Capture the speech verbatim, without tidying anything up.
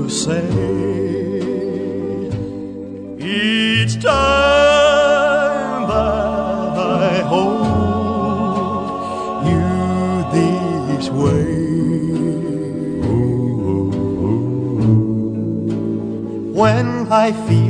to say each time that I hold you this way. When I feel